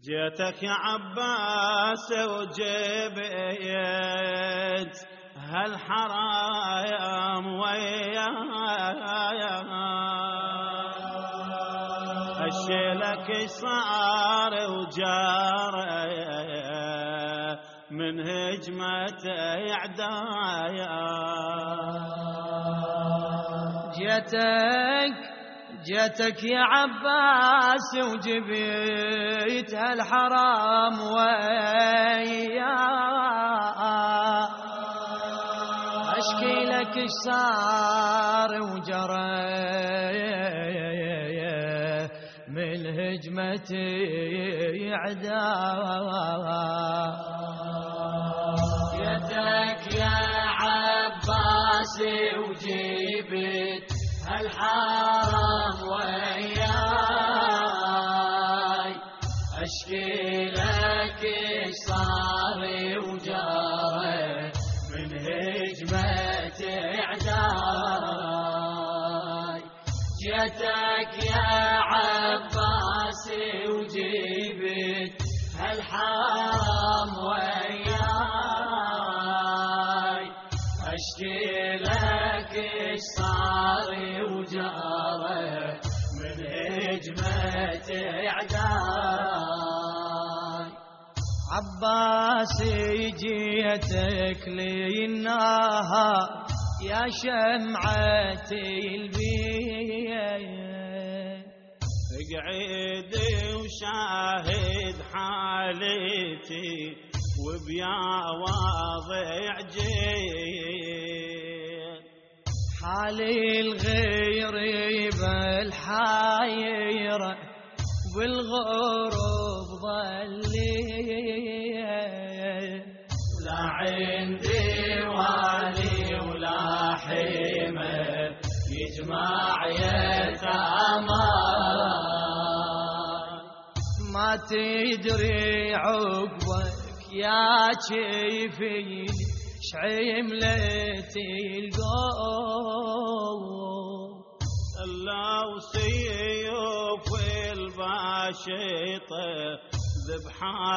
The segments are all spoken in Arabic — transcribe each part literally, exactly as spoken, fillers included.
جيتك يا عباس وجبيت هالحرايم وياي، اشيلك صار وجاري من هجمة اعدايا. جيتك جيتك يا عباس وجبيت هالحرام ويا، اشكي لك اش صار وجرى من هجمة اعداء. جيتك يا عباس وجبت هالحرام وياي، اشكي لك اش صار وجرى من هجمة اعداي. جيتك يا عباس وجبت هالحرام وياي، اشكي لك اش صار وجرى من هجمة اعداي. عباسي جيتك لي النهار يا شمعة البيت، اقعد وشاهد حالتي وبيا واضع جيت، حالي الغير بالحايرة والغروب ظليت، لا عندي والي ولا حمل يجمع يتامان، ما تدري عقبك يا شيفي شعملت القوم، الله وسيوف الباشطة ذبحة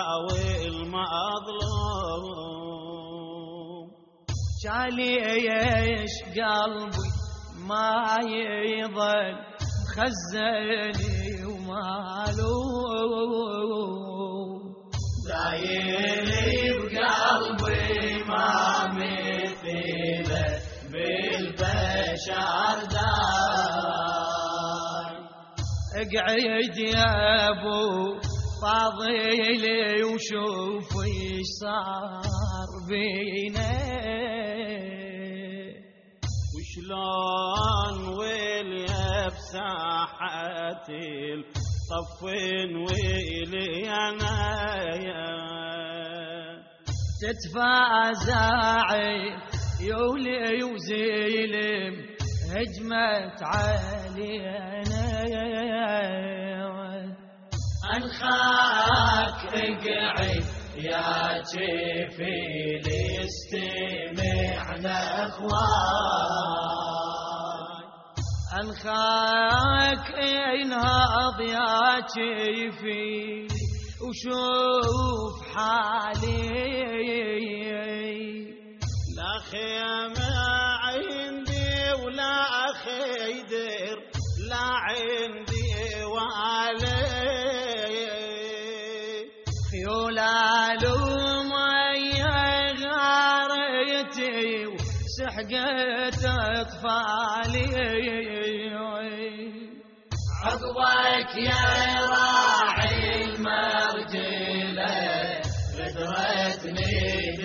والمظلوم، شاليش قلبي ما يظل خزني ومالوم، دايري بقلبي ما مثيله بالبشر داي. اقعد يا ابو فاضلي وشوف ايش صار بينا، وشلون ويلي بساحة الطفين ويلي انا تتفازعي يولي وزيلم هجمت علينا، انخاك اقعد يا جيفي لاستمعنا اخوان، انخاك انهض يا جيفي وشوف حالي، لا خيمة عندي ولا خيدر لا عندي والي، خيولال ومية غارتي وسحقت اطفالي، عقبك يا راعي المرجله غدرتني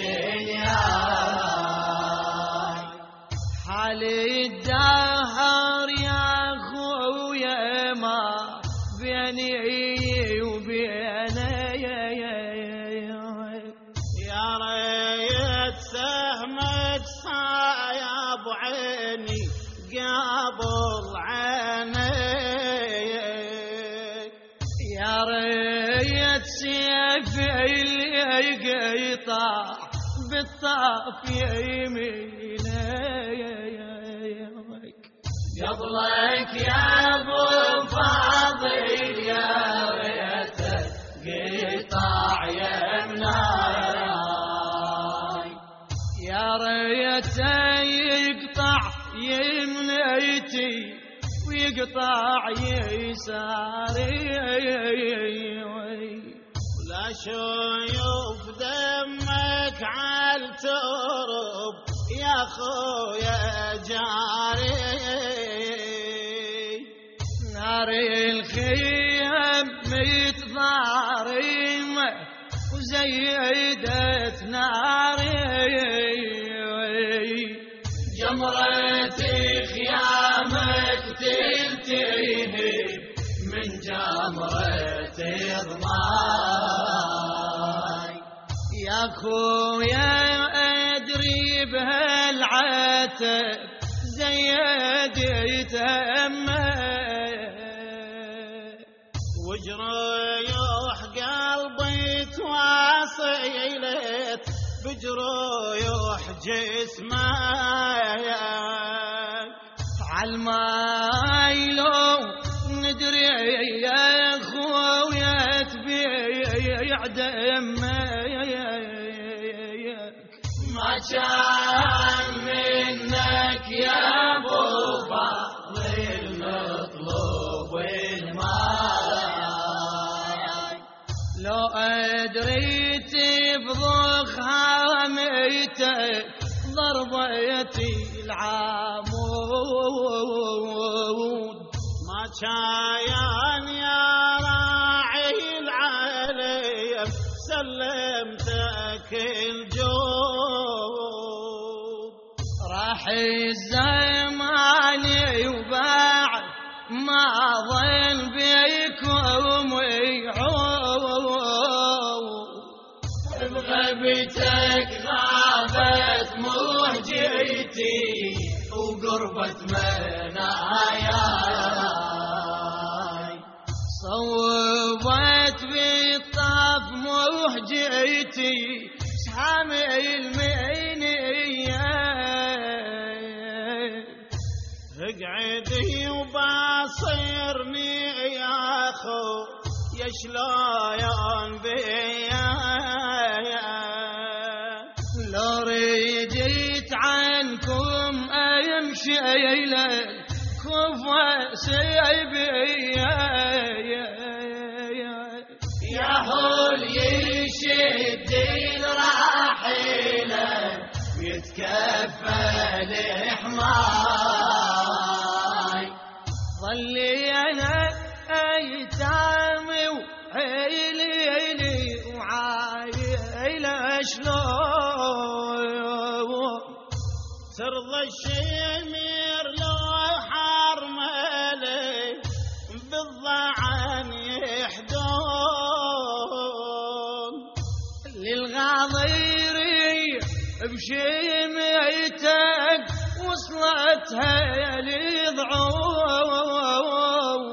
دنياي، حالي الدهر يا خويا ما بيني وبيني، يا ريت سهمك صايب عيني قبل عيني، يا ريت سيفي اللي يقطع بالطاف يميني، قبلك يا ابو فاضل يا ريتك قلت يقطع يساري لا شيوف دمك عالترب يا خويا جاري نار الخيم متضارمة وزيدت ناري جمرة خيامك تلتهي من جمرة ضماي يا خويا أدري بهالعتب زيدت همي وجريح قلبي تواصلت بجروح جسمك عالماي لو ندري يا خويا تبيع دمك ما كان منك يا ابو فاضل المطلوب الماي لو أدريت بضخها ميتك ضربتي العمود ما كان يا راعي العليم سلمتك الجود راح الزمان وبعد ما ظل بيكم يعود بغيبتك غابت مهجتي وقربت مناياي صوبت بالطاف مهجتي سحام المينية اقعدي وباصرني يا خو يا شلون بيا لو ريديت عنكم امشي للكوفة سيبيا يا حول يشد الراحلة ويتكفل حماي ظلي انا ايتامي وعيلي وعايلة شلون ترضى الشمير لو حرملي بالضعن يحدون للغاضيري بشيميتك وصلتها لضعون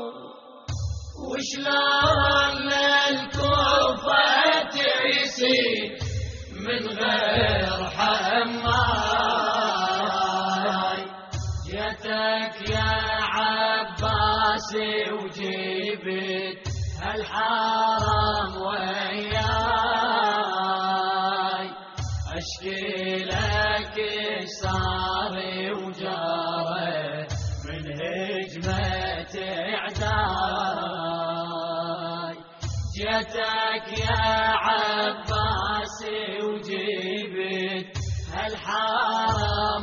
وشلون للكوفة تعيسي من غير حماي جيتك يا عباسي وجيبت هالحرم وياي اشكي لك ايش صار وجاري من هجمة اعداي جيتك يا عباسي وجيبت هالحرم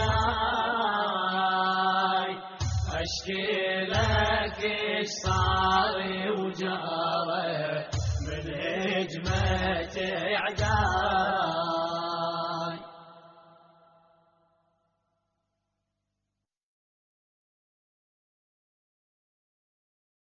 وياي اشكي لك ايش صار